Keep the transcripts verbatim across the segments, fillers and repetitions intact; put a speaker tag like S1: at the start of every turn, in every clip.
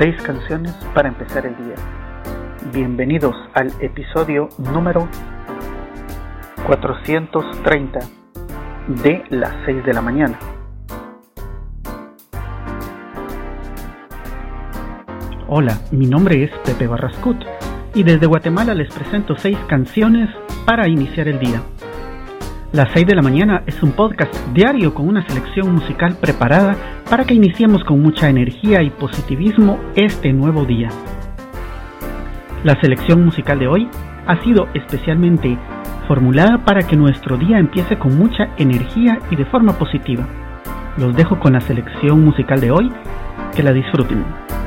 S1: Seis canciones para empezar el día. Bienvenidos al episodio número cuatrocientos treinta de las seis de la mañana. Hola, mi nombre es Pepe Barrascut y desde Guatemala les presento seis canciones para iniciar el día. Las seis de la mañana es un podcast diario con una selección musical preparada para que iniciemos con mucha energía y positivismo este nuevo día. La selección musical de hoy ha sido especialmente formulada para que nuestro día empiece con mucha energía y de forma positiva. Los dejo con la selección musical de hoy, que la disfruten.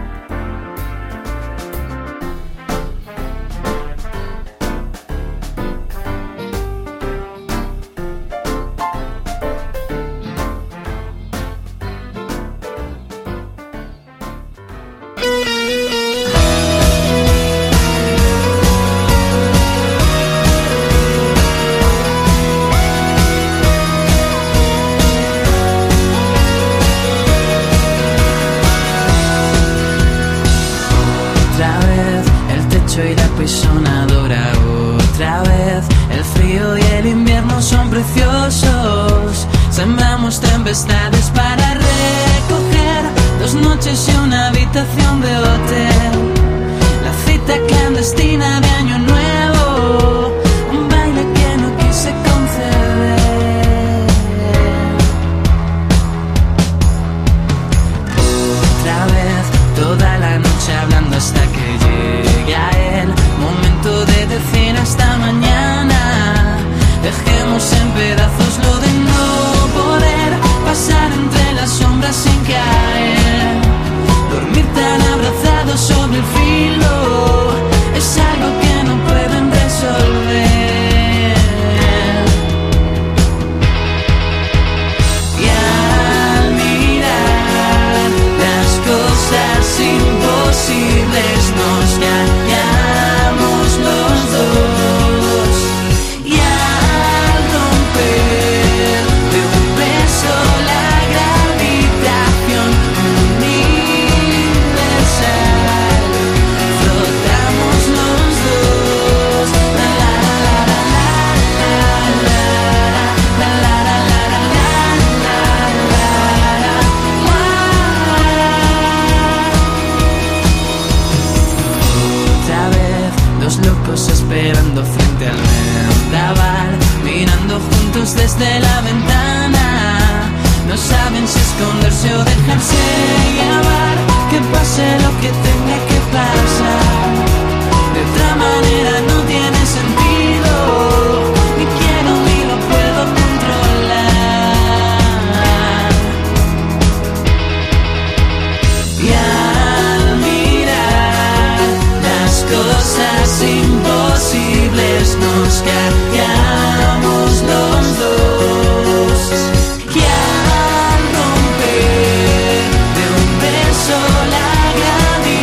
S2: Y la pisonadora otra vez. El frío y el invierno son preciosos. Sembramos tempestades para recoger dos noches y una habitación de hotel. La cita clandestina de Año Nuevo, un baile que no quise conceder. Otra vez, toda la noche hablando hasta que llegue a él. Momento de decir hasta mañana. Dejemos en pedazos lo de no poder pasar entre las sombras sin caer. Dormir tan abrazados sobre el filo es algo que no pueden resolver. Y al mirar las cosas imposibles nos callamos los dos. Y al romper de un beso la gravitación universal, flotamos los dos. La la la la la la la la la Otra vez, dos locos esperando frente al vendaval, mirando juntos desde la ventana. No saben si esconderse o dejarse llevar. Que pase lo que tenga que pasar. De otra manera no tiene sentido. Ni quiero ni lo puedo controlar. Y al mirar las cosas imposibles nos callamos los dos. Y al romper de un beso la gravedad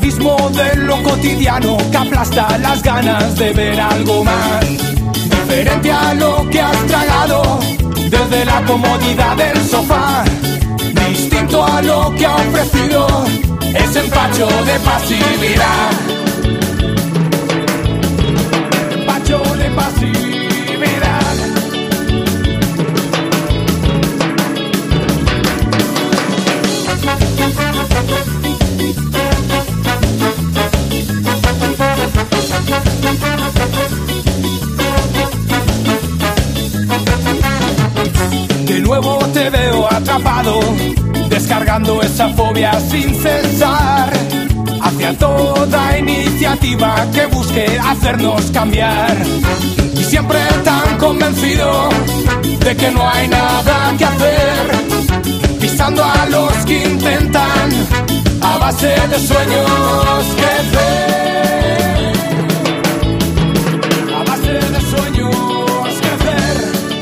S3: abismo de lo cotidiano que aplasta las ganas de ver algo más. Diferente a lo que has tragado desde la comodidad del sofá. Distinto a lo que ha ofrecido ese empacho de pasividad. Empacho de pasividad. De nuevo te veo atrapado, descargando esa fobia sin cesar, hacia toda iniciativa que busque hacernos cambiar. Y siempre tan convencido de que no hay nada que hacer, pisando a los que intentan a base de sueños crecer. A base de sueños crecer.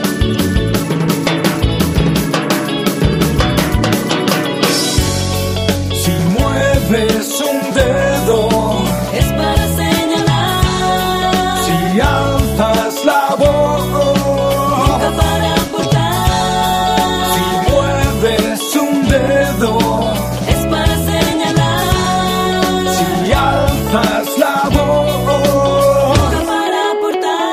S3: Si mueves un dedo
S2: es para señalar.
S3: Si alzas la voz
S2: Nunca para aportar.
S3: Si mueves un dedo
S2: Es para señalar.
S3: Si alzas la voz
S2: Nunca para aportar.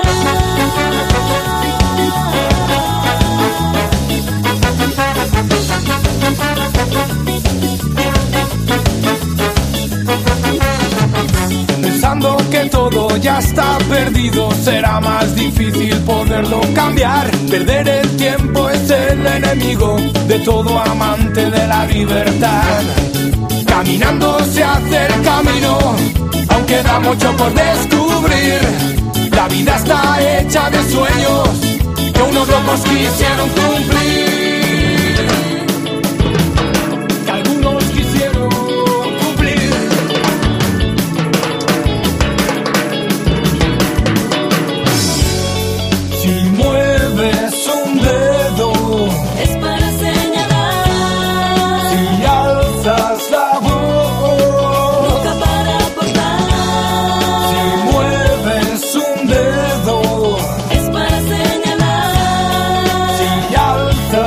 S3: Pensando que todo ya está perdido, será más difícil poderlo cambiar. Perder el tiempo es el enemigo de todo amante de la libertad. Caminando se hace el camino, aunque da mucho por descubrir. La vida está hecha de sueños que unos locos quisieron cumplir. Que algunos quisieron cumplir. Si mueves un dedo
S2: Es para señalar.
S3: Si alzas la voz
S2: Nunca para aportar.
S3: Si mueves un dedo
S2: Es para señalar.
S3: Si alzas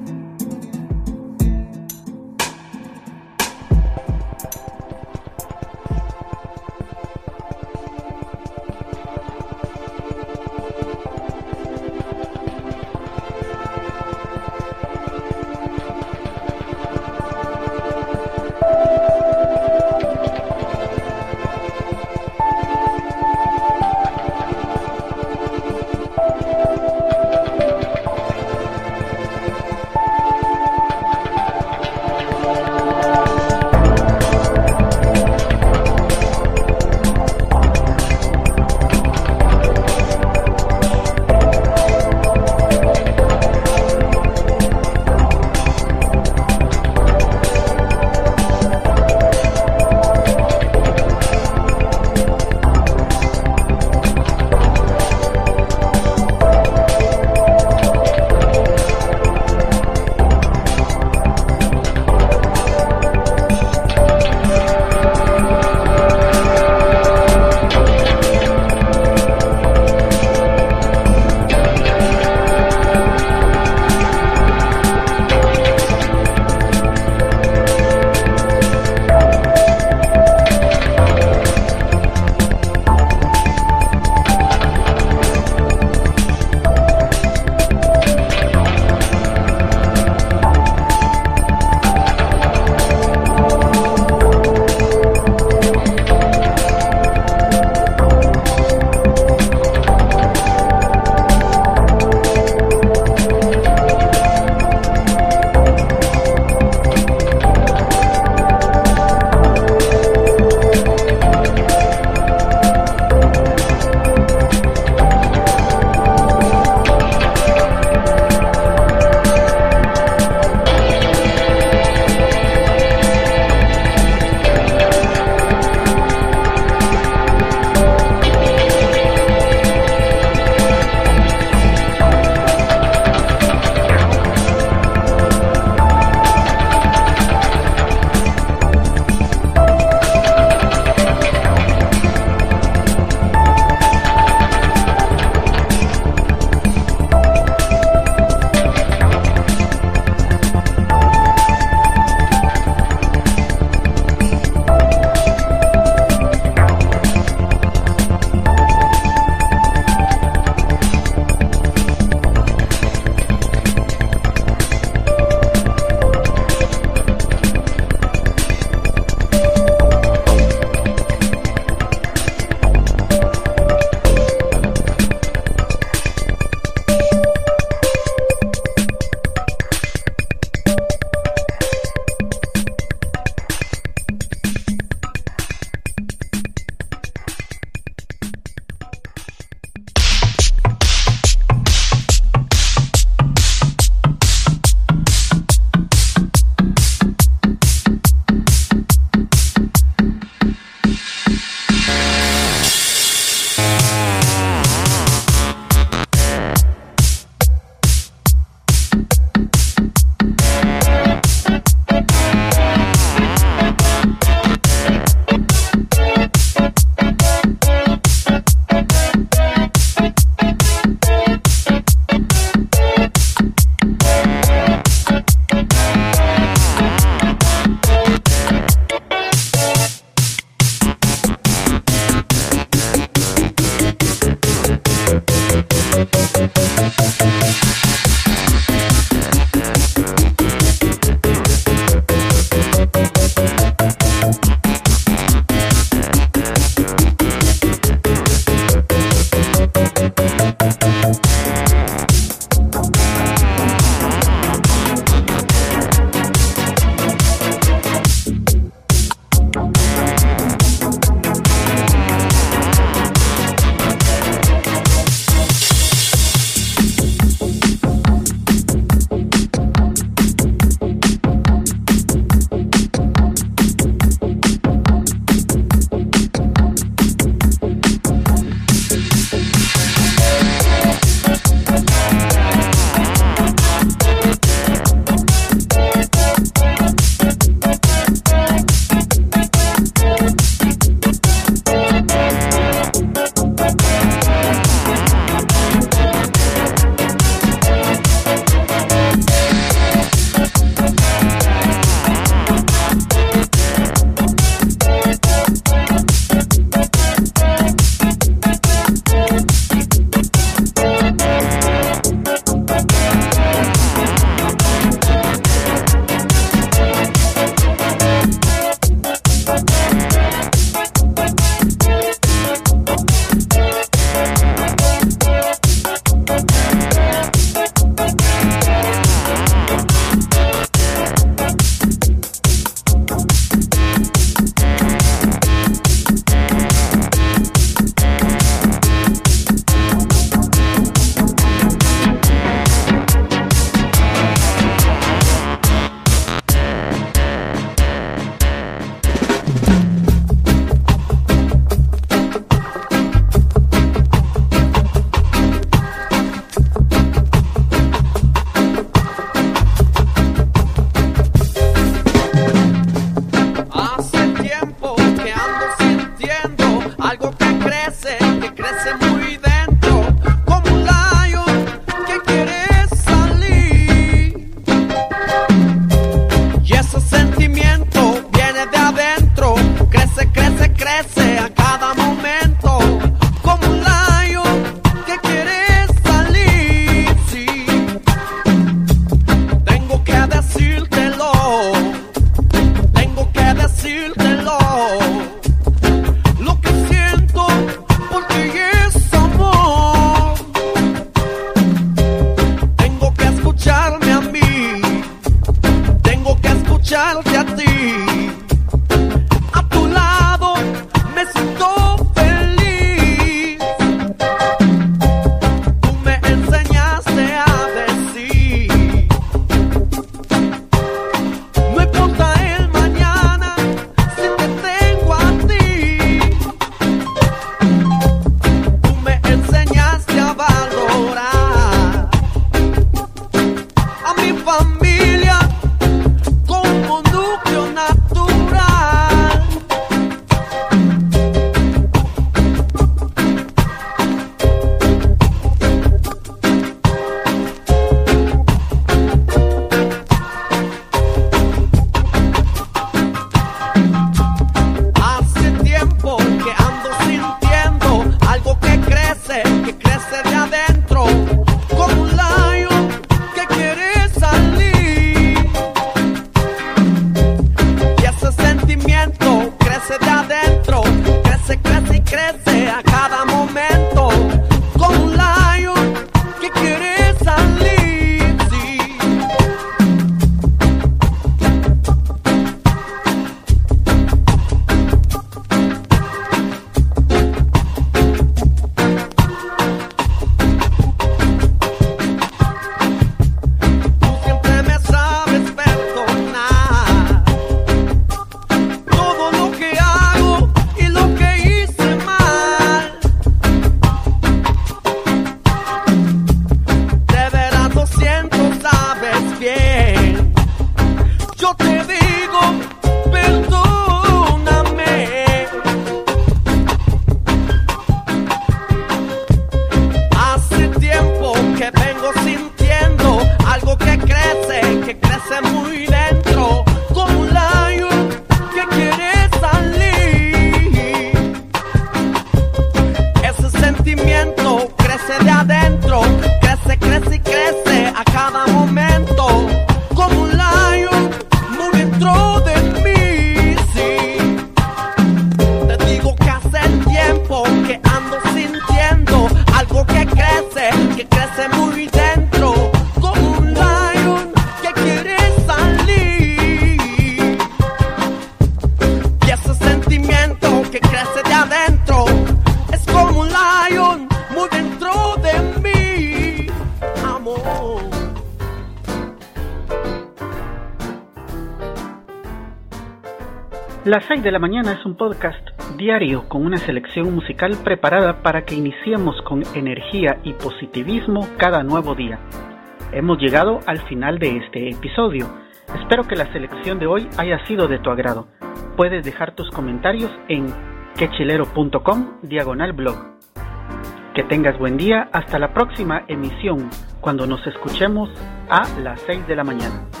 S1: Las seis de la mañana es un podcast diario con una selección musical preparada para que iniciemos con energía y positivismo cada nuevo día. Hemos llegado al final de este episodio. Espero que la selección de hoy haya sido de tu agrado. Puedes dejar tus comentarios en quechilero.com diagonal blog. Que tengas buen día. Hasta la próxima emisión, cuando nos escuchemos a las seis de la mañana.